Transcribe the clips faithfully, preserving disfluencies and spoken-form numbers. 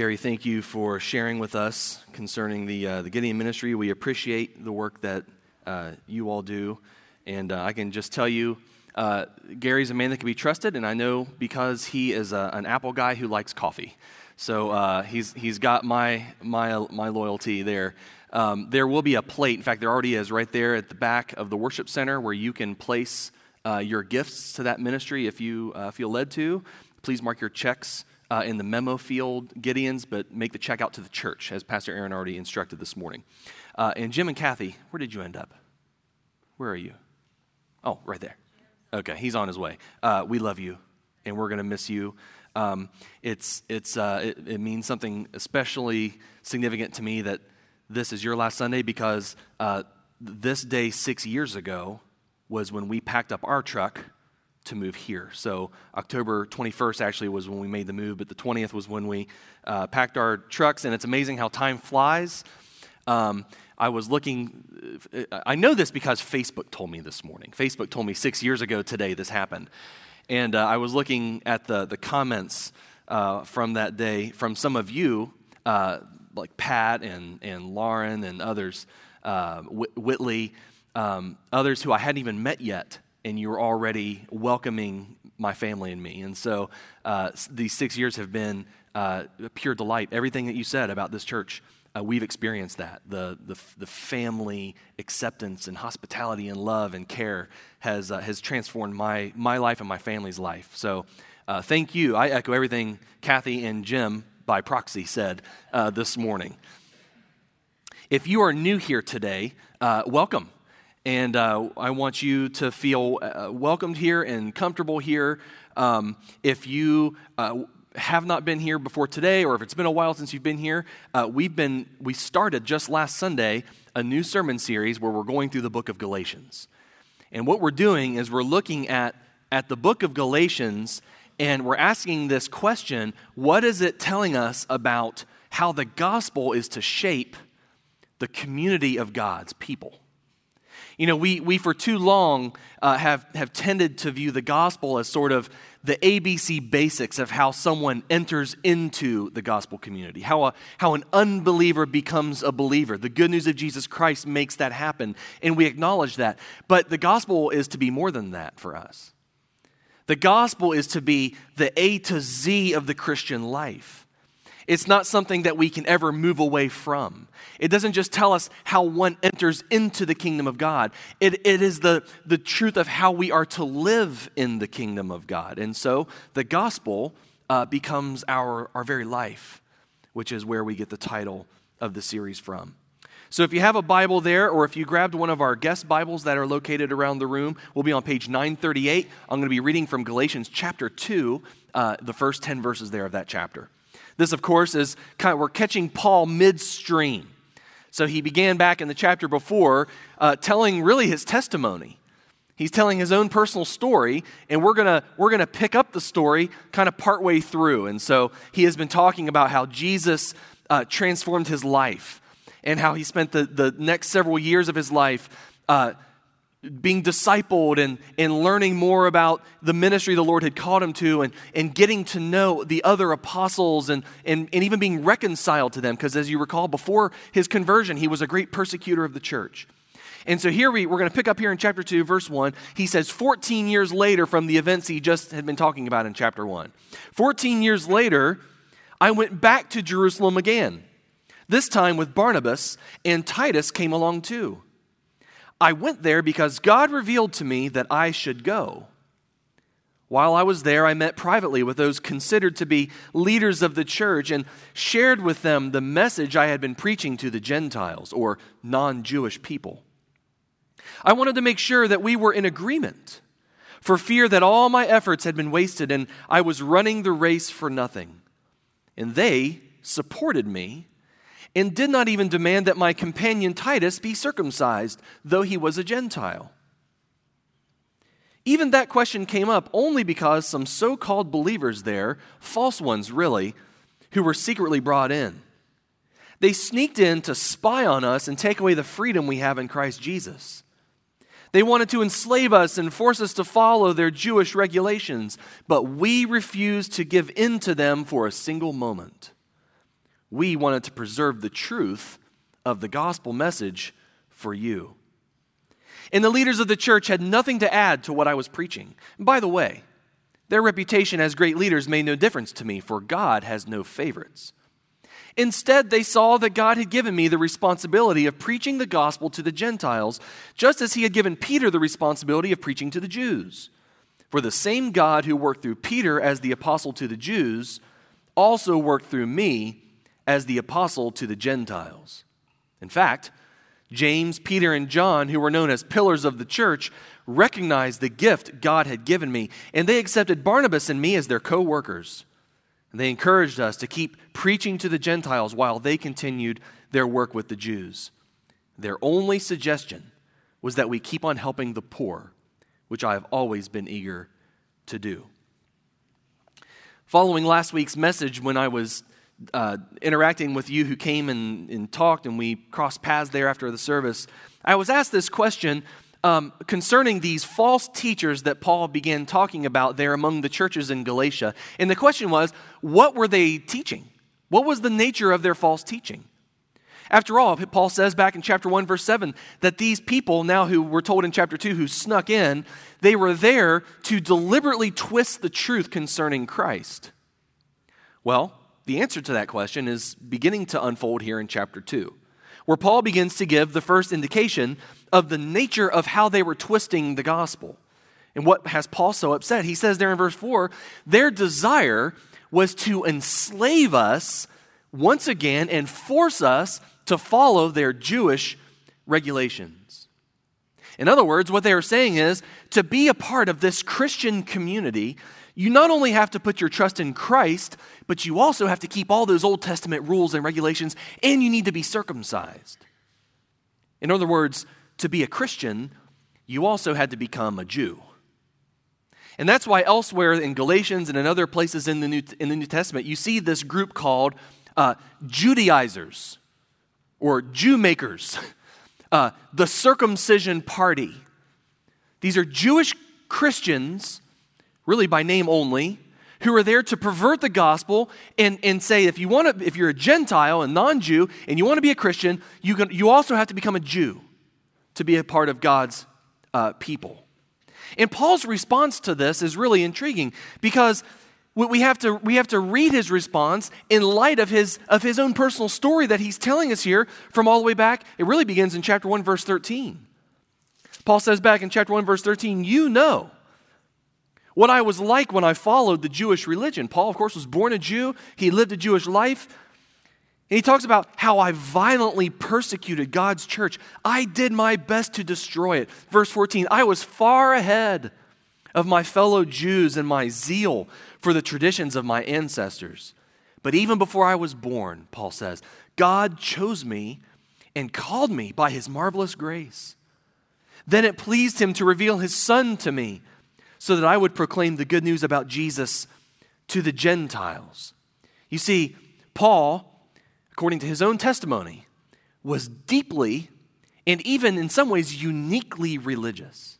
Gary, thank you for sharing with us concerning the uh, the Gideon ministry. We appreciate the work that uh, you all do, and uh, I can just tell you, uh, Gary's a man that can be trusted, and I know because he is a, an Apple guy who likes coffee, so uh, he's he's got my my my loyalty there. Um, there will be a plate. In fact, there already is right there at the back of the worship center where you can place uh, your gifts to that ministry if you uh, feel led to. Please mark your checks Uh, in the memo field, Gideon's, but make the check out to the church, as Pastor Aaron already instructed this morning. Uh, and Jim and Kathy, where did you end up? Where are you? Oh, right there. Okay, he's on his way. Uh, we love you, and we're going to miss you. Um, it's it's uh, it, it means something especially significant to me that this is your last Sunday, because uh, this day six years ago was when we packed up our truck to move here. So October twenty-first actually was when we made the move, but the twentieth was when we uh, packed our trucks, and it's amazing how time flies. Um, I was looking, I know this because Facebook told me this morning. Facebook told me six years ago today this happened. And uh, I was looking at the, the comments uh, from that day from some of you, uh, like Pat and, and Lauren and others, uh, Whit- Whitley, um, others who I hadn't even met yet, and you're already welcoming my family and me. And so uh, these six years have been uh, pure delight. Everything that you said about this church, uh, we've experienced that. The, the the family acceptance and hospitality and love and care has uh, has transformed my my life and my family's life. So uh, thank you. I echo everything Kathy and Jim by proxy said uh, this morning. If you are new here today, uh, welcome. And uh, I want you to feel uh, welcomed here and comfortable here. Um, if you uh, have not been here before today, or if it's been a while since you've been here, uh, we've been we started just last Sunday a new sermon series where we're going through the book of Galatians. And what we're doing is we're looking at at the book of Galatians, and we're asking this question: what is it telling us about how the gospel is to shape the community of God's people? You know, we we for too long uh, have, have tended to view the gospel as sort of the A B C basics of how someone enters into the gospel community, how a, how an unbeliever becomes a believer. The good news of Jesus Christ makes that happen, and we acknowledge that. But the gospel is to be more than that for us. The gospel is to be the A to Z of the Christian life. It's not something that we can ever move away from. It doesn't just tell us how one enters into the kingdom of God. It, it is the, the truth of how we are to live in the kingdom of God. And so the gospel uh, becomes our, our very life, which is where we get the title of the series from. So if you have a Bible there, or if you grabbed one of our guest Bibles that are located around the room, we'll be on page nine thirty-eight. I'm going to be reading from Galatians chapter two, uh, the first ten verses there of that chapter. This, of course, is kind of, we're catching Paul midstream. So he began back in the chapter before uh, telling really his testimony. He's telling his own personal story, and we're gonna we're gonna pick up the story kind of partway through. And so he has been talking about how Jesus uh, transformed his life, and how he spent the, the next several years of his life uh, being discipled and, and learning more about the ministry the Lord had called him to, and, and getting to know the other apostles, and, and, and even being reconciled to them. Because as you recall, before his conversion, he was a great persecutor of the church. And so here we, we're going to pick up here in chapter two, verse one. He says, fourteen years later from the events he just had been talking about in chapter one. fourteen years later, I went back to Jerusalem again. This time with Barnabas, and Titus came along too. I went there because God revealed to me that I should go. While I was there, I met privately with those considered to be leaders of the church and shared with them the message I had been preaching to the Gentiles, or non-Jewish people. I wanted to make sure that we were in agreement, for fear that all my efforts had been wasted and I was running the race for nothing. And they supported me and did not even demand that my companion Titus be circumcised, though he was a Gentile. Even that question came up only because some so-called believers there, false ones really, who were secretly brought in. They sneaked in to spy on us and take away the freedom we have in Christ Jesus. They wanted to enslave us and force us to follow their Jewish regulations, but we refused to give in to them for a single moment. We wanted to preserve the truth of the gospel message for you. And the leaders of the church had nothing to add to what I was preaching. By the way, their reputation as great leaders made no difference to me, for God has no favorites. Instead, they saw that God had given me the responsibility of preaching the gospel to the Gentiles, just as he had given Peter the responsibility of preaching to the Jews. For the same God who worked through Peter as the apostle to the Jews also worked through me as the apostle to the Gentiles. In fact, James, Peter, and John, who were known as pillars of the church, recognized the gift God had given me, and they accepted Barnabas and me as their co-workers. And they encouraged us to keep preaching to the Gentiles while they continued their work with the Jews. Their only suggestion was that we keep on helping the poor, which I have always been eager to do. Following last week's message, when I was uh, interacting with you who came and, and talked, and we crossed paths there after the service, I was asked this question Um, concerning these false teachers that Paul began talking about there among the churches in Galatia. And the question was, what were they teaching? What was the nature of their false teaching? After all, Paul says back in chapter one, verse seven, that these people, now who we're told in chapter two, who snuck in, they were there to deliberately twist the truth concerning Christ. Well, the answer to that question is beginning to unfold here in chapter two, where Paul begins to give the first indication of the nature of how they were twisting the gospel. And what has Paul so upset? He says there in verse four, their desire was to enslave us once again and force us to follow their Jewish regulations. In other words, what they are saying is, to be a part of this Christian community, you not only have to put your trust in Christ, but you also have to keep all those Old Testament rules and regulations, and you need to be circumcised. In other words, to be a Christian, you also had to become a Jew. And that's why elsewhere in Galatians and in other places in the New, in the New Testament, you see this group called uh, Judaizers or Jew makers, uh, the circumcision party. These are Jewish Christians, really by name only, who are there to pervert the gospel and, and say, if you want to, if you're a Gentile, a non-Jew, and you want to be a Christian, you can, you also have to become a Jew to be a part of God's uh, people. And Paul's response to this is really intriguing, because we have to we have to read his response in light of his of his own personal story that he's telling us here from all the way back. It really begins in chapter one, verse thirteen. Paul says back in chapter one, verse thirteen, you know what I was like when I followed the Jewish religion. Paul, of course, was born a Jew. He lived a Jewish life. And he talks about how I violently persecuted God's church. I did my best to destroy it. Verse fourteen, I was far ahead of my fellow Jews in my zeal for the traditions of my ancestors. But even before I was born, Paul says, God chose me and called me by his marvelous grace. Then it pleased him to reveal his Son to me, so that I would proclaim the good news about Jesus to the Gentiles. You see, Paul, according to his own testimony, was deeply and even in some ways uniquely religious.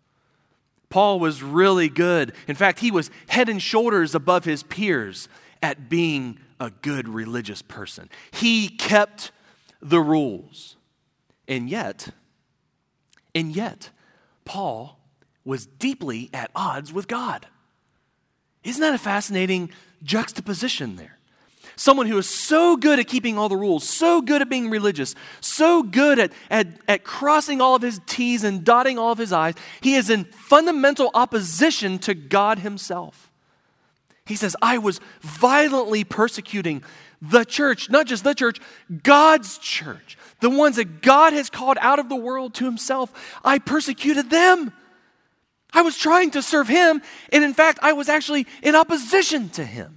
Paul was really good. In fact, he was head and shoulders above his peers at being a good religious person. He kept the rules. And yet, and yet, Paul was deeply at odds with God. Isn't that a fascinating juxtaposition there? Someone who is so good at keeping all the rules, so good at being religious, so good at, at, at crossing all of his T's and dotting all of his I's, he is in fundamental opposition to God himself. He says, I was violently persecuting the church, not just the church, God's church, the ones that God has called out of the world to himself. I persecuted them. I was trying to serve him, and in fact, I was actually in opposition to him.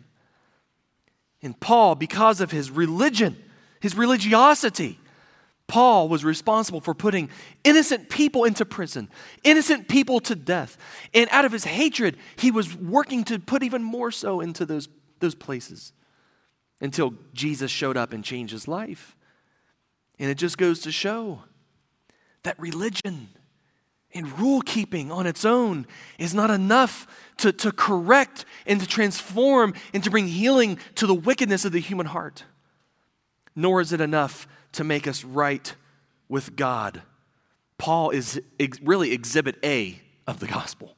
And Paul, because of his religion, his religiosity, Paul was responsible for putting innocent people into prison, innocent people to death. And out of his hatred, he was working to put even more so into those, those places until Jesus showed up and changed his life. And it just goes to show that religion and rule keeping on its own is not enough to, to correct and to transform and to bring healing to the wickedness of the human heart. nor is it enough to make us right with God. Paul is ex- really exhibit A of the gospel.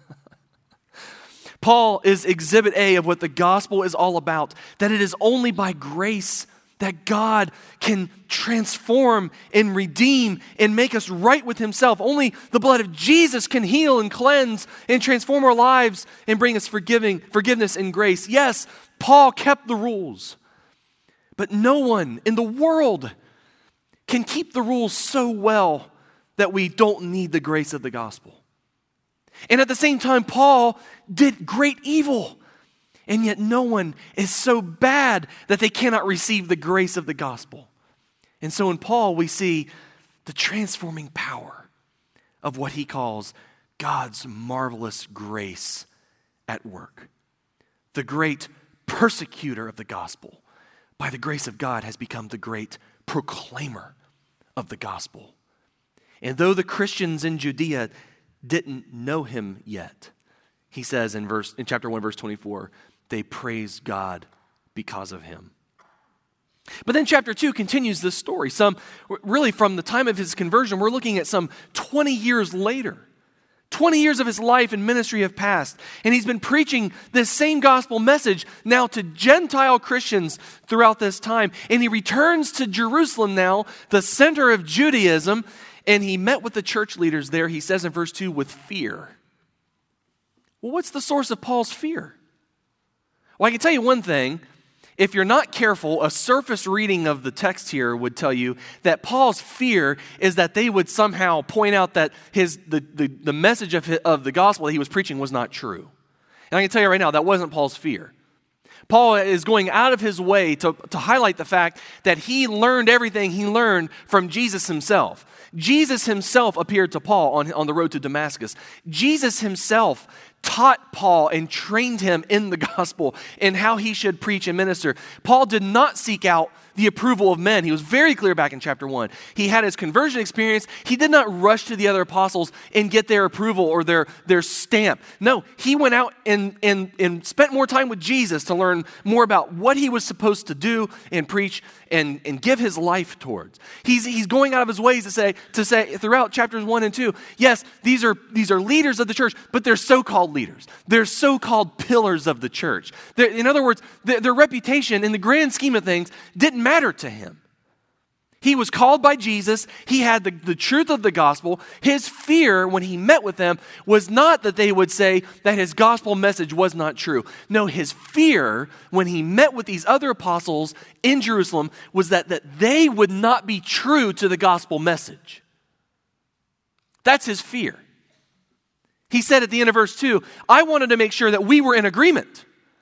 Paul is exhibit A of what the gospel is all about, that it is only by grace that God can transform and redeem and make us right with himself. Only the blood of Jesus can heal and cleanse and transform our lives and bring us forgiving, forgiveness and grace. Yes, Paul kept the rules, but no one in the world can keep the rules so well that we don't need the grace of the gospel. And at the same time, Paul did great evil. And yet no one is so bad that they cannot receive the grace of the gospel. And so in Paul, we see the transforming power of what he calls God's marvelous grace at work. The great persecutor of the gospel, by the grace of God, has become the great proclaimer of the gospel. And though the Christians in Judea didn't know him yet, he says in verse in chapter one, verse twenty-four, they praised God because of him. But then chapter two continues this story. Some, really from the time of his conversion, we're looking at some twenty years later. twenty years of his life and ministry have passed, and he's been preaching this same gospel message now to Gentile Christians throughout this time. And he returns to Jerusalem now, the center of Judaism, and he met with the church leaders there, he says in verse two, with fear. Well, what's the source of Paul's fear? Well, I can tell you one thing. If you're not careful, a surface reading of the text here would tell you that Paul's fear is that they would somehow point out that his the, the, the message of, his, of the gospel that he was preaching was not true. And I can tell you right now, that wasn't Paul's fear. Paul is going out of his way to, to highlight the fact that he learned everything he learned from Jesus himself. Jesus himself appeared to Paul on, on the road to Damascus. Jesus himself taught Paul and trained him in the gospel and how he should preach and minister. Paul did not seek out the approval of men. He was very clear back in chapter one. He had his conversion experience. He did not rush to the other apostles and get their approval or their, their stamp. No, he went out and, and, and spent more time with Jesus to learn more about what he was supposed to do and preach and, and give his life towards. He's, he's going out of his ways to say, to say throughout chapters one and two, yes, these are, these are leaders of the church, but they're so-called leaders. They're so-called pillars of the church. They're, in other words, their, their reputation in the grand scheme of things didn't matter to him. He was called by Jesus. He had the, the truth of the gospel. His fear when he met with them was not that they would say that his gospel message was not true. No, his fear when he met with these other apostles in Jerusalem was that, that they would not be true to the gospel message. That's his fear. He said at the end of verse two, I wanted to make sure that we were in agreement.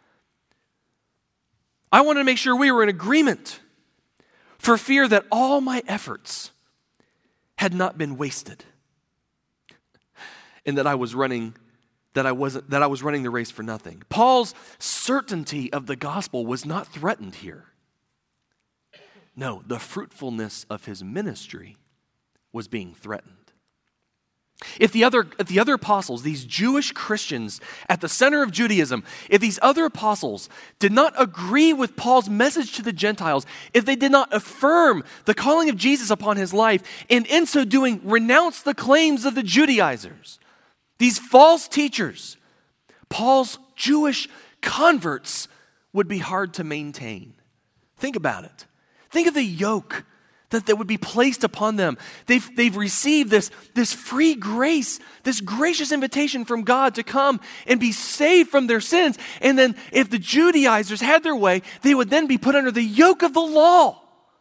I wanted to make sure we were in agreement for fear that all my efforts had not been wasted and that I was running that I wasn't that I was running the race for nothing. Paul's certainty of the gospel was not threatened here. No, the fruitfulness of his ministry was being threatened. If the other if the other apostles, these Jewish Christians at the center of Judaism, if these other apostles did not agree with Paul's message to the Gentiles, if they did not affirm the calling of Jesus upon his life, and in so doing renounce the claims of the Judaizers, these false teachers, Paul's Jewish converts would be hard to maintain. Think about it. Think of the yoke that, that would be placed upon them. They've, they've received this, this free grace, this gracious invitation from God to come and be saved from their sins. And then if the Judaizers had their way, they would then be put under the yoke of the law.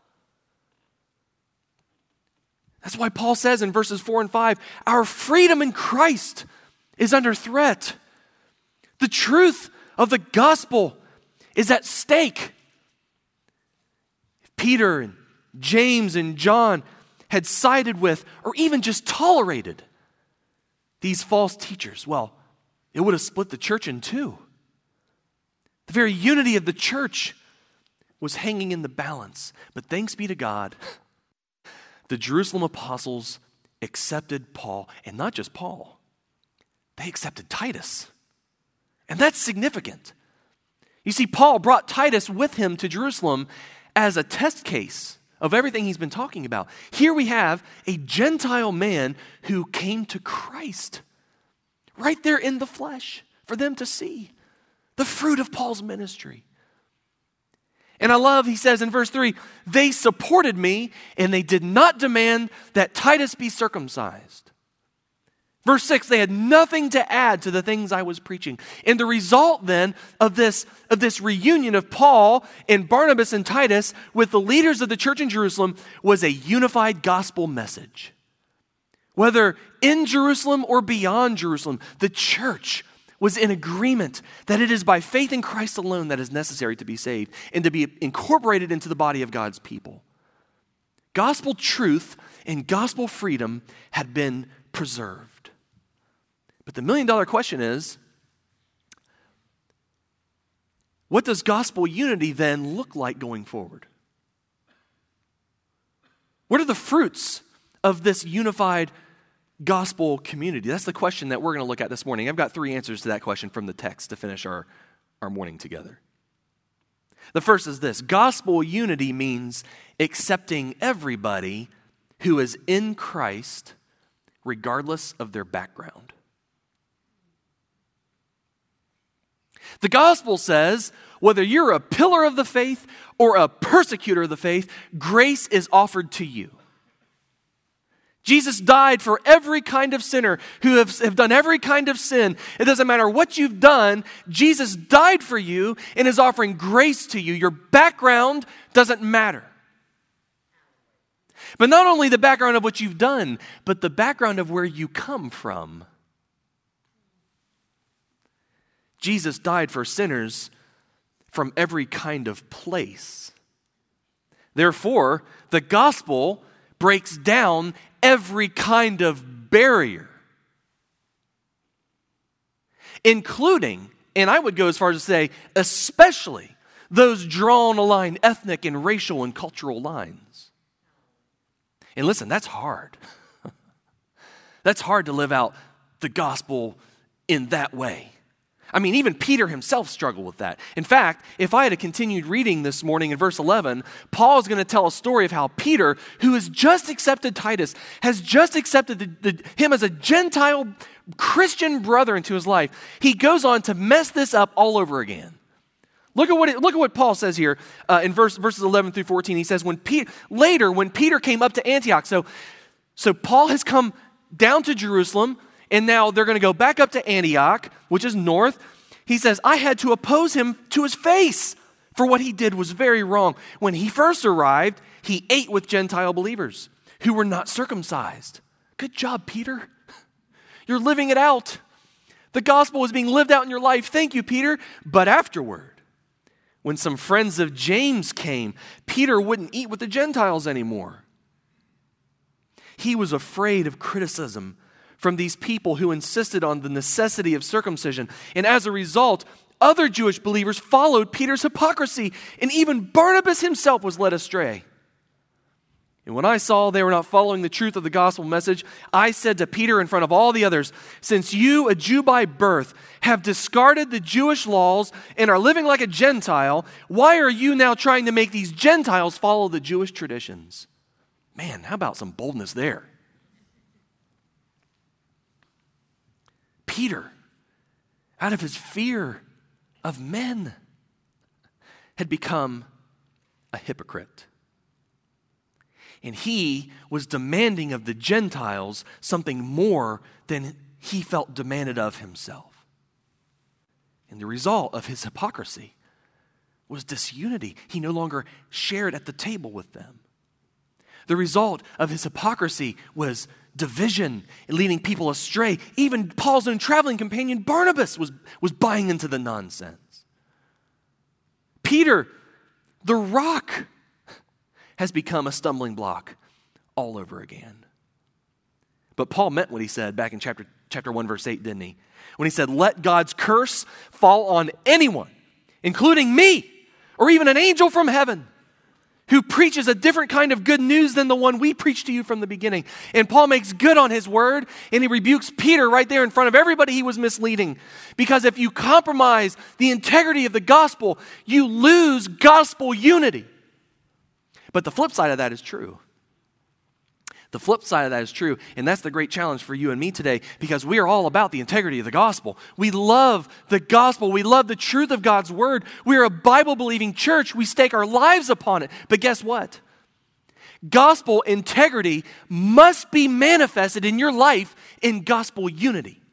That's why Paul says in verses four and five, our freedom in Christ is under threat. The truth of the gospel is at stake. Peter and James and John had sided with or even just tolerated these false teachers, well, it would have split the church in two. The very unity of the church was hanging in the balance. But thanks be to God, the Jerusalem apostles accepted Paul, and not just Paul, they accepted Titus. And that's significant. You see, Paul brought Titus with him to Jerusalem as a test case of everything he's been talking about. Here we have a Gentile man who came to Christ right there in the flesh for them to see the fruit of Paul's ministry. And I love, he says in verse three, they supported me and they did not demand that Titus be circumcised. Verse six, they had nothing to add to the things I was preaching. And the result then of this, of this reunion of Paul and Barnabas and Titus with the leaders of the church in Jerusalem was a unified gospel message. Whether in Jerusalem or beyond Jerusalem, the church was in agreement that it is by faith in Christ alone that is necessary to be saved and to be incorporated into the body of God's people. Gospel truth and gospel freedom had been preserved. But the million dollar question is, what does gospel unity then look like going forward? What are the fruits of this unified gospel community? That's the question that we're going to look at this morning. I've got three answers to that question from the text to finish our, our morning together. The first is this: gospel unity means accepting everybody who is in Christ regardless of their background. The gospel says, whether you're a pillar of the faith or a persecutor of the faith, grace is offered to you. Jesus died for every kind of sinner who have, have done every kind of sin. It doesn't matter what you've done. Jesus died for you and is offering grace to you. Your background doesn't matter. But not only the background of what you've done, but the background of where you come from. Jesus died for sinners from every kind of place. Therefore, the gospel breaks down every kind of barrier, including, and I would go as far as to say, especially those drawn along ethnic and racial and cultural lines. And listen, that's hard. That's hard to live out the gospel in that way. I mean, even Peter himself struggled with that. In fact, if I had continued reading this morning in verse eleven, Paul is going to tell a story of how Peter, who has just accepted Titus, has just accepted the, the, him as a Gentile Christian brother into his life. He goes on to mess this up all over again. Look at what it, look at what Paul says here uh, in verse, verses eleven through fourteen. He says, "When Pe- later when Peter came up to Antioch," so so Paul has come down to Jerusalem. And now they're going to go back up to Antioch, which is north. He says, I had to oppose him to his face, for what he did was very wrong. When he first arrived, he ate with Gentile believers who were not circumcised. Good job, Peter. You're living it out. The gospel is being lived out in your life. Thank you, Peter. But afterward, when some friends of James came, Peter wouldn't eat with the Gentiles anymore. He was afraid of criticism from these people who insisted on the necessity of circumcision. And as a result, other Jewish believers followed Peter's hypocrisy, and even Barnabas himself was led astray. And when I saw they were not following the truth of the gospel message, I said to Peter in front of all the others, since you, a Jew by birth, have discarded the Jewish laws and are living like a Gentile, why are you now trying to make these Gentiles follow the Jewish traditions? Man, how about some boldness there? Peter, out of his fear of men, had become a hypocrite. And he was demanding of the Gentiles something more than he felt demanded of himself. And the result of his hypocrisy was disunity. He no longer shared at the table with them. The result of his hypocrisy was division, leading people astray. Even Paul's own traveling companion Barnabas was, was buying into the nonsense. Peter, the rock, has become a stumbling block all over again. But Paul meant what he said back in chapter, chapter one, verse eight, didn't he? When he said, let God's curse fall on anyone, including me, or even an angel from heaven, who preaches a different kind of good news than the one we preached to you from the beginning. And Paul makes good on his word, and he rebukes Peter right there in front of everybody he was misleading. Because if you compromise the integrity of the gospel, you lose gospel unity. But the flip side of that is true. The flip side of that is true, and that's the great challenge for you and me today, because we are all about the integrity of the gospel. We love the gospel. We love the truth of God's word. We are a Bible-believing church. We stake our lives upon it. But guess what? Gospel integrity must be manifested in your life in gospel unity.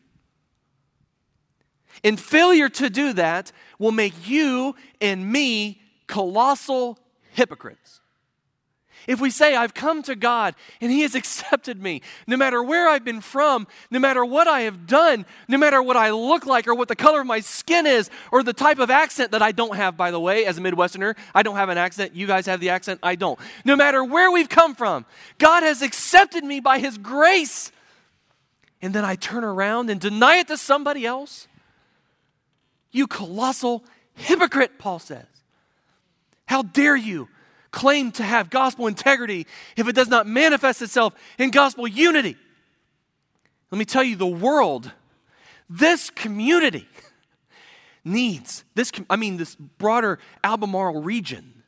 And failure to do that will make you and me colossal hypocrites. If we say, I've come to God and He has accepted me, no matter where I've been from, no matter what I have done, no matter what I look like or what the color of my skin is, or the type of accent that I don't have, by the way, as a Midwesterner, I don't have an accent. You guys have the accent. I don't. No matter where we've come from, God has accepted me by His grace. And then I turn around and deny it to somebody else. You colossal hypocrite, Paul says. How dare you claim to have gospel integrity if it does not manifest itself in gospel unity? Let me tell you, the world, this community needs, this, I mean, this broader Albemarle region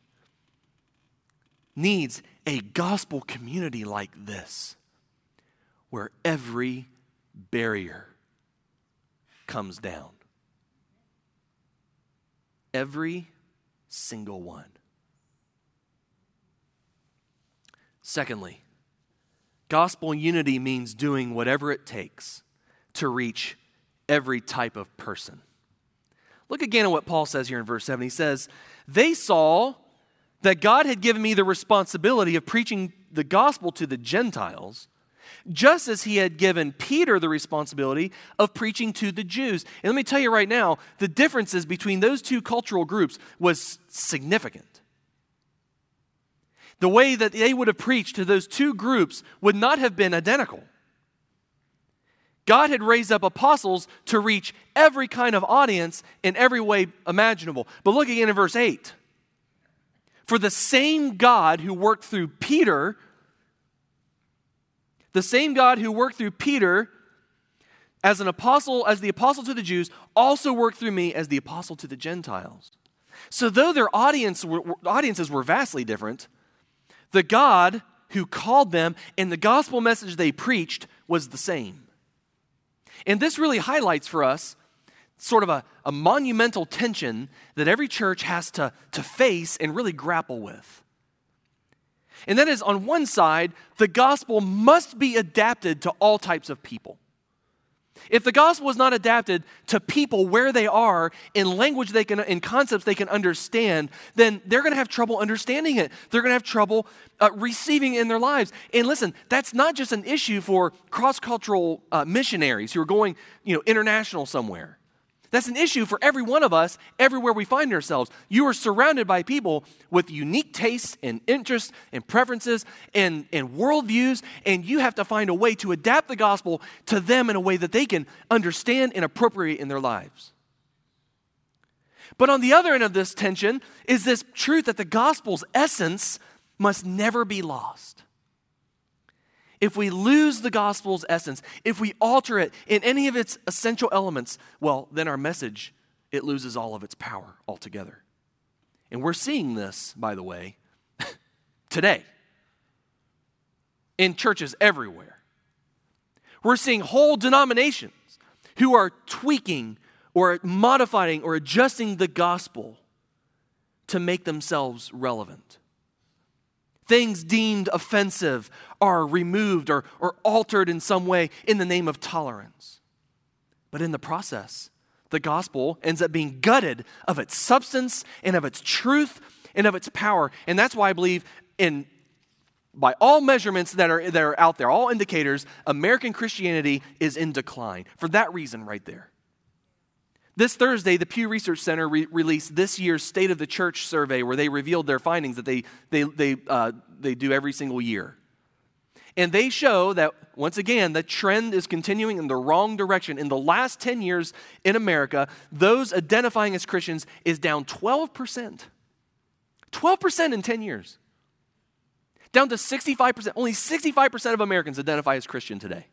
needs a gospel community like this, where every barrier comes down. Every single one. Secondly, gospel unity means doing whatever it takes to reach every type of person. Look again at what Paul says here in verse seven. He says, they saw that God had given me the responsibility of preaching the gospel to the Gentiles, just as He had given Peter the responsibility of preaching to the Jews. And let me tell you right now, the differences between those two cultural groups was significant. The way that they would have preached to those two groups would not have been identical. God had raised up apostles to reach every kind of audience in every way imaginable. But look again in verse eight. For the same God who worked through Peter, the same God who worked through Peter as an apostle, as the apostle to the Jews, also worked through me as the apostle to the Gentiles. So though their audience were, audiences were vastly different, the God who called them and the gospel message they preached was the same. And this really highlights for us sort of a, a monumental tension that every church has to, to face and really grapple with. And that is, on one side, the gospel must be adapted to all types of people. If the gospel is not adapted to people where they are, in language they can, in concepts they can understand, then they're going to have trouble understanding it. They're going to have trouble uh, receiving it in their lives. And listen, that's not just an issue for cross-cultural uh, missionaries who are going, you know, international somewhere. That's an issue for every one of us, everywhere we find ourselves. You are surrounded by people with unique tastes and interests and preferences and, and worldviews, and you have to find a way to adapt the gospel to them in a way that they can understand and appropriate in their lives. But on the other end of this tension is this truth that the gospel's essence must never be lost. If we lose the gospel's essence, if we alter it in any of its essential elements, well, then our message, it loses all of its power altogether. And we're seeing this, by the way, today in churches everywhere. We're seeing whole denominations who are tweaking or modifying or adjusting the gospel to make themselves relevant. Things deemed offensive are removed or, or altered in some way in the name of tolerance. But in the process, the gospel ends up being gutted of its substance and of its truth and of its power. And that's why I believe in, by all measurements that are, that are out there, all indicators, American Christianity is in decline. For that reason right there. This Thursday, the Pew Research Center re- released this year's State of the Church survey, where they revealed their findings that they they they uh, they do every single year, and they show that once again the trend is continuing in the wrong direction. In the last ten years in America, those identifying as Christians is down twelve percent, twelve percent in ten years, down to sixty-five percent. Only sixty-five percent of Americans identify as Christian today.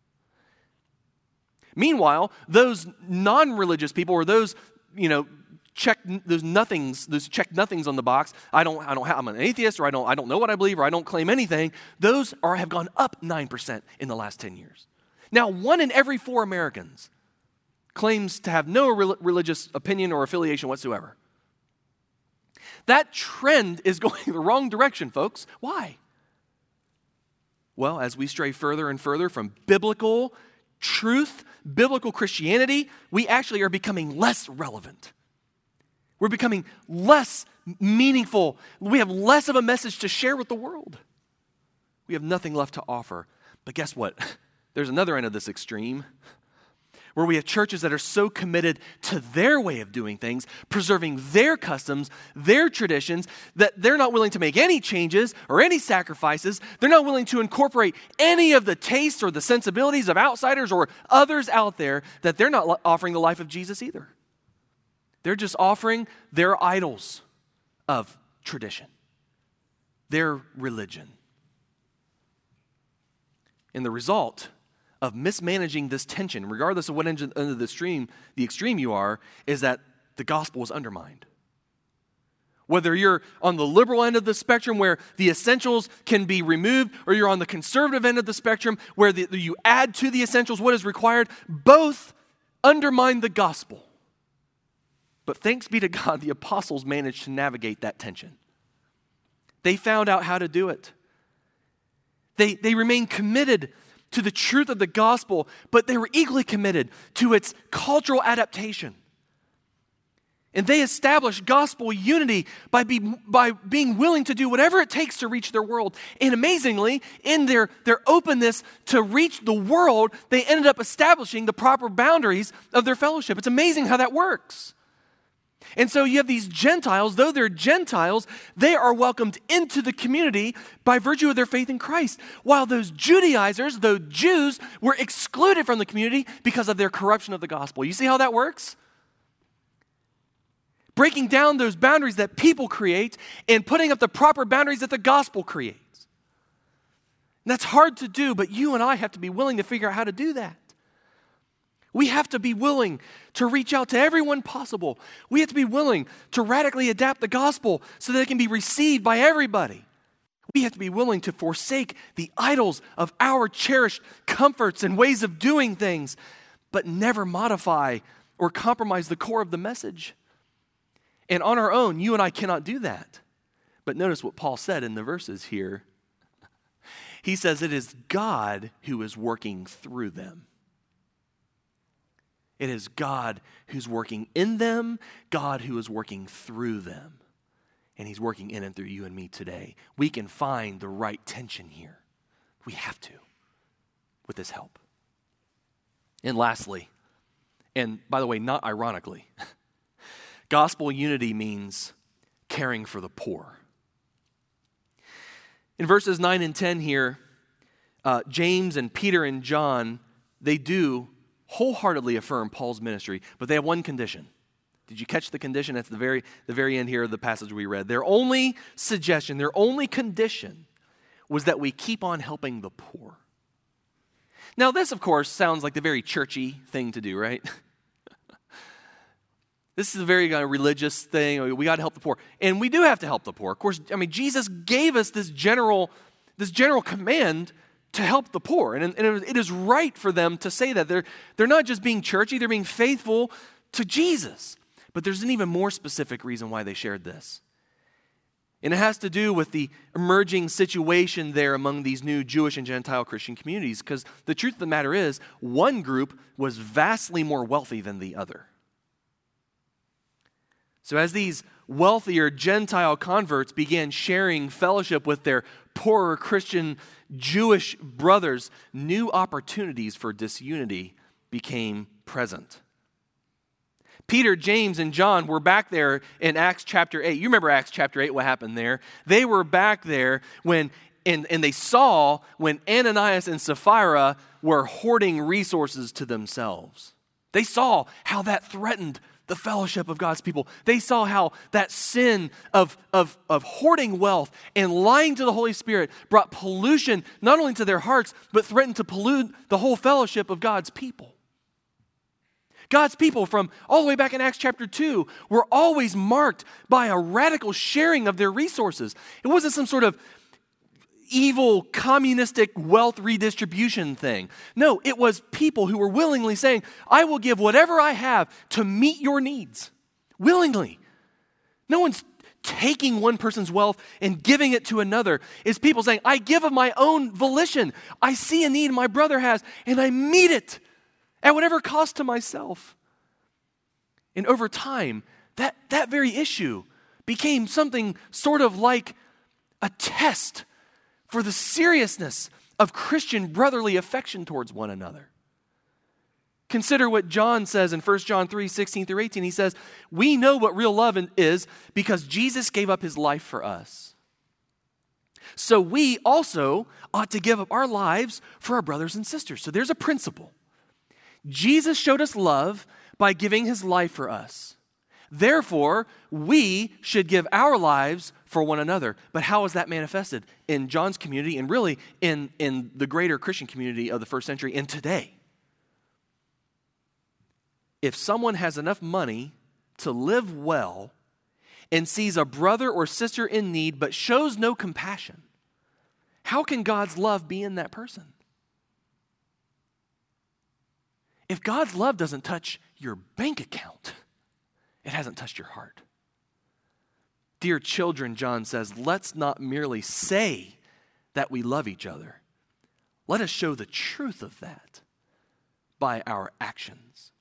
Meanwhile, those non-religious people, or those, you know, check those nothings, those check nothings on the box. I don't, I don't have, I'm an atheist, or I don't, I don't know what I believe, or I don't claim anything. Those are have gone up nine percent in the last ten years. Now, one in every four Americans claims to have no re- religious opinion or affiliation whatsoever. That trend is going the wrong direction, folks. Why? Well, as we stray further and further from biblical truth, biblical Christianity, we actually are becoming less relevant. We're becoming less meaningful. We have less of a message to share with the world. We have nothing left to offer. But guess what? There's another end of this extreme, where we have churches that are so committed to their way of doing things, preserving their customs, their traditions, that they're not willing to make any changes or any sacrifices. They're not willing to incorporate any of the tastes or the sensibilities of outsiders or others out there, that they're not offering the life of Jesus either. They're just offering their idols of tradition, their religion. And the result of mismanaging this tension, regardless of what end of the stream, the extreme you are, is that the gospel is undermined. Whether you're on the liberal end of the spectrum where the essentials can be removed, or you're on the conservative end of the spectrum where the, you add to the essentials what is required, both undermine the gospel. But thanks be to God, the apostles managed to navigate that tension. They found out how to do it. They, they remained committed to the truth of the gospel, but they were equally committed to its cultural adaptation. And they established gospel unity by, be, by being willing to do whatever it takes to reach their world. And amazingly, in their, their openness to reach the world, they ended up establishing the proper boundaries of their fellowship. It's amazing how that works. And so you have these Gentiles, though they're Gentiles, they are welcomed into the community by virtue of their faith in Christ. While those Judaizers, though Jews, were excluded from the community because of their corruption of the gospel. You see how that works? Breaking down those boundaries that people create and putting up the proper boundaries that the gospel creates. And that's hard to do, but you and I have to be willing to figure out how to do that. We have to be willing to reach out to everyone possible. We have to be willing to radically adapt the gospel so that it can be received by everybody. We have to be willing to forsake the idols of our cherished comforts and ways of doing things, but never modify or compromise the core of the message. And on our own, you and I cannot do that. But notice what Paul said in the verses here. He says it is God who is working through them. It is God who's working in them, God who is working through them. And he's working in and through you and me today. We can find the right tension here. We have to, with his help. And lastly, and by the way, not ironically, gospel unity means caring for the poor. In verses nine and ten here, uh, James and Peter and John, they do wholeheartedly affirm Paul's ministry, but they have one condition. Did you catch the condition? That's the very, the very end here of the passage we read. Their only suggestion, their only condition was that we keep on helping the poor. Now this, of course, sounds like the very churchy thing to do, right? This is a very uh, religious thing. We got to help the poor. And we do have to help the poor. Of course, I mean, Jesus gave us this general, this general command to help the poor. And, and it is right for them to say that. They're, they're not just being churchy, they're being faithful to Jesus. But there's an even more specific reason why they shared this. And it has to do with the emerging situation there among these new Jewish and Gentile Christian communities. Because the truth of the matter is, one group was vastly more wealthy than the other. So as these wealthier Gentile converts began sharing fellowship with their poorer Christian Jewish brothers, new opportunities for disunity became present. Peter, James, and John were back there in Acts chapter eight. You remember Acts chapter eight, what happened there? They were back there when, and, and they saw when Ananias and Sapphira were hoarding resources to themselves. They saw how that threatened the fellowship of God's people. They saw how that sin of, of, of hoarding wealth and lying to the Holy Spirit brought pollution not only to their hearts, but threatened to pollute the whole fellowship of God's people. God's people from all the way back in Acts chapter two were always marked by a radical sharing of their resources. It wasn't some sort of evil communistic wealth redistribution thing. No, it was people who were willingly saying, I will give whatever I have to meet your needs. Willingly. No one's taking one person's wealth and giving it to another. It's people saying, I give of my own volition. I see a need my brother has, and I meet it at whatever cost to myself. And over time, that, that very issue became something sort of like a test for the seriousness of Christian brotherly affection towards one another. Consider what John says in First John three, sixteen through eighteen. He says, we know what real love is because Jesus gave up his life for us. So we also ought to give up our lives for our brothers and sisters. So there's a principle. Jesus showed us love by giving his life for us. Therefore, we should give our lives for one another. But how is that manifested in John's community and really in, in the greater Christian community of the first century and today? If someone has enough money to live well and sees a brother or sister in need but shows no compassion, how can God's love be in that person? If God's love doesn't touch your bank account, it hasn't touched your heart. Dear children, John says, let's not merely say that we love each other. Let us show the truth of that by our actions.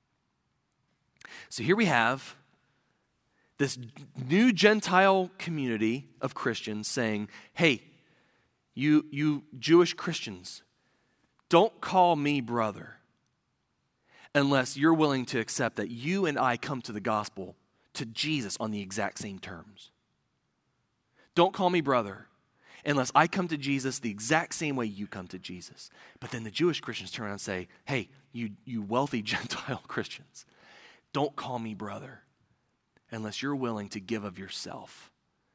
So here we have this new Gentile community of Christians saying, hey, you, you Jewish Christians, don't call me brother unless you're willing to accept that you and I come to the gospel, to Jesus, on the exact same terms. Don't call me brother unless I come to Jesus the exact same way you come to Jesus. But then the Jewish Christians turn around and say, hey, you, you wealthy Gentile Christians, don't call me brother unless you're willing to give of yourself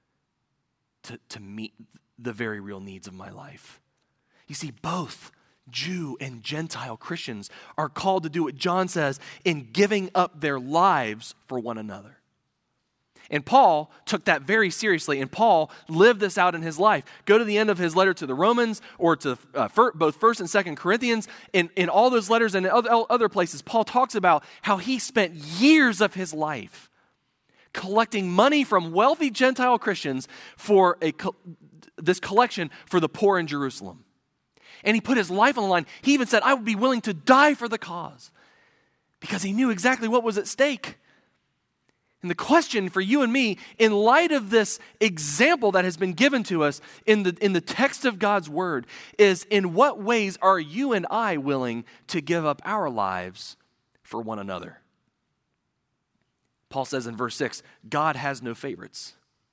to, to meet the very real needs of my life. You see, both Jew and Gentile Christians are called to do what John says in giving up their lives for one another. And Paul took that very seriously, and Paul lived this out in his life. Go to the end of his letter to the Romans or to uh, for, both First and Second Corinthians. In, in all those letters and other, other places, Paul talks about how he spent years of his life collecting money from wealthy Gentile Christians for a, this collection for the poor in Jerusalem. And he put his life on the line. He even said, I would be willing to die for the cause because he knew exactly what was at stake. And the question for you and me, in light of this example that has been given to us in the, in the text of God's word, is in what ways are you and I willing to give up our lives for one another? Paul says in verse six, God has no favorites.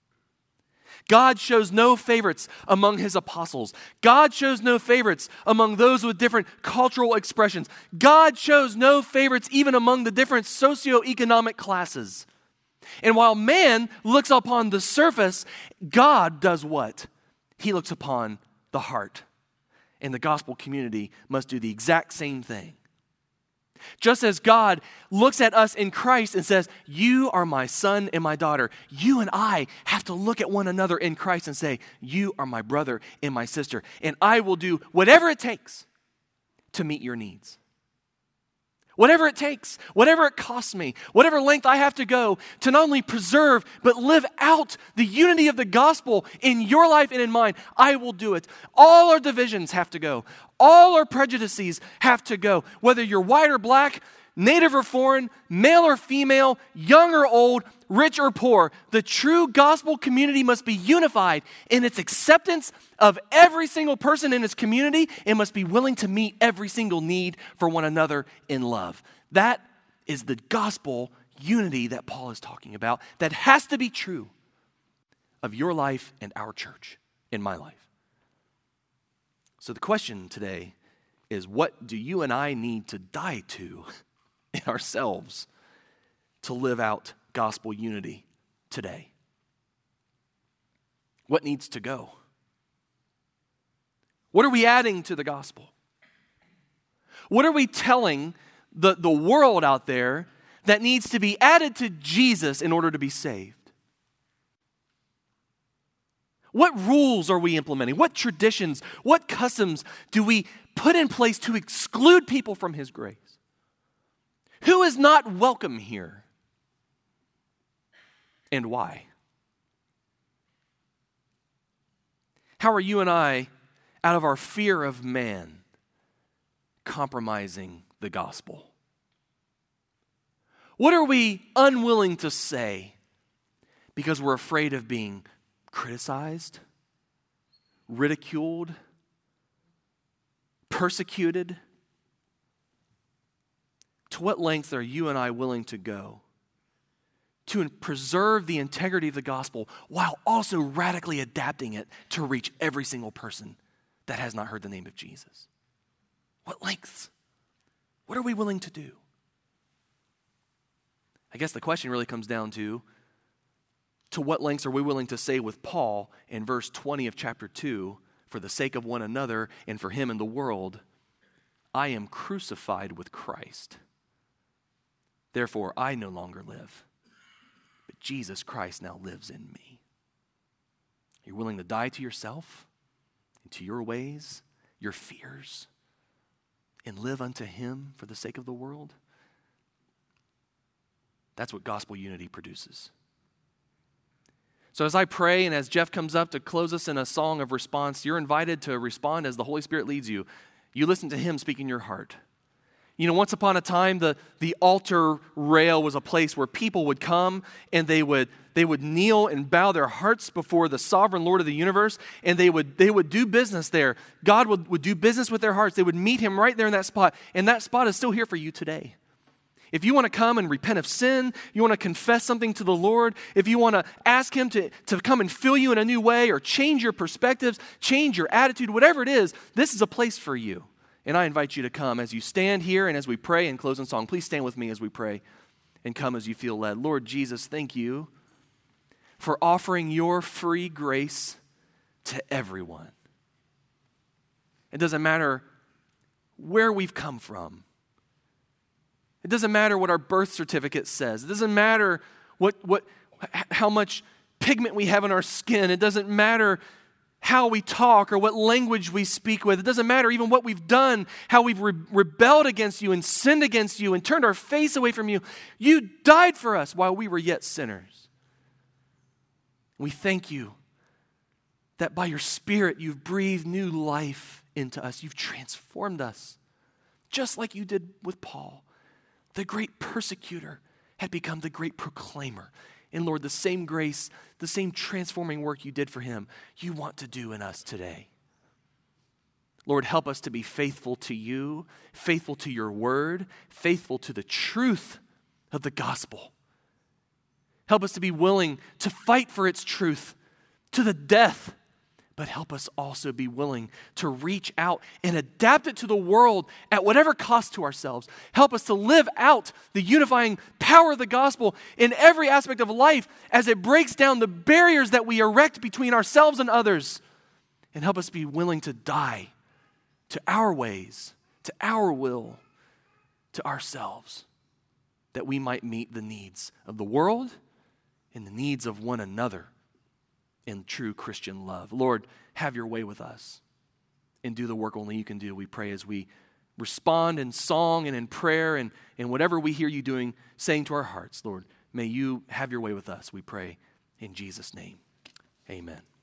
God shows no favorites among his apostles. God shows no favorites among those with different cultural expressions. God shows no favorites even among the different socioeconomic classes. And while man looks upon the surface, God does what? He looks upon the heart. And the gospel community must do the exact same thing. Just as God looks at us in Christ and says, you are my son and my daughter, you and I have to look at one another in Christ and say, you are my brother and my sister, and I will do whatever it takes to meet your needs. Whatever it takes, whatever it costs me, whatever length I have to go to not only preserve, but live out the unity of the gospel in your life and in mine, I will do it. All our divisions have to go. All our prejudices have to go. Whether you're white or black, native or foreign, male or female, young or old, rich or poor, the true gospel community must be unified in its acceptance of every single person in its community and must be willing to meet every single need for one another in love. That is the gospel unity that Paul is talking about that has to be true of your life and our church, in my life. So the question today is, what do you and I need to die to in ourselves to live out gospel unity today? What needs to go? What are we adding to the gospel? What are we telling the, the world out there that needs to be added to Jesus in order to be saved? What rules are we implementing? What traditions, what customs do we put in place to exclude people from His grace? Who is not welcome here? And why? How are you and I, out of our fear of man, compromising the gospel? What are we unwilling to say because we're afraid of being criticized, ridiculed, persecuted? To what lengths are you and I willing to go to preserve the integrity of the gospel while also radically adapting it to reach every single person that has not heard the name of Jesus? What lengths? What are we willing to do? I guess the question really comes down to, to what lengths are we willing to say with Paul in verse twenty of chapter two, for the sake of one another and for him and the world, I am crucified with Christ. Therefore, I no longer live, but Jesus Christ now lives in me. Are you willing to die to yourself and to your ways, your fears, and live unto Him for the sake of the world? That's what gospel unity produces. So as I pray and as Jeff comes up to close us in a song of response, you're invited to respond as the Holy Spirit leads you. You listen to Him speak in your heart. You know, once upon a time, the, the altar rail was a place where people would come and they would they would kneel and bow their hearts before the sovereign Lord of the universe, and they would they would do business there. God would, would do business with their hearts. They would meet Him right there in that spot, and that spot is still here for you today. If you want to come and repent of sin, you want to confess something to the Lord, if you want to ask Him to, to come and fill you in a new way or change your perspectives, change your attitude, whatever it is, this is a place for you. And I invite you to come as you stand here and as we pray and close in song. Please stand with me as we pray and come as you feel led. Lord Jesus, thank you for offering your free grace to everyone. It doesn't matter where we've come from. It doesn't matter what our birth certificate says. It doesn't matter what, what, how much pigment we have in our skin. It doesn't matter how we talk or what language we speak with. It doesn't matter even what we've done, how we've re- rebelled against you and sinned against you and turned our face away from you. You died for us while we were yet sinners. We thank you that by your Spirit you've breathed new life into us. You've transformed us, just like you did with Paul. The great persecutor had become the great proclaimer. And Lord, the same grace, the same transforming work you did for him, you want to do in us today. Lord, help us to be faithful to you, faithful to your word, faithful to the truth of the gospel. Help us to be willing to fight for its truth to the death, but help us also be willing to reach out and adapt it to the world at whatever cost to ourselves. Help us to live out the unifying power of the gospel in every aspect of life as it breaks down the barriers that we erect between ourselves and others. And help us be willing to die to our ways, to our will, to ourselves, that we might meet the needs of the world and the needs of one another in true Christian love. Lord, have your way with us and do the work only you can do. We pray as we respond in song and in prayer and, and whatever we hear you doing, saying to our hearts, Lord, may you have your way with us, we pray in Jesus' name. Amen.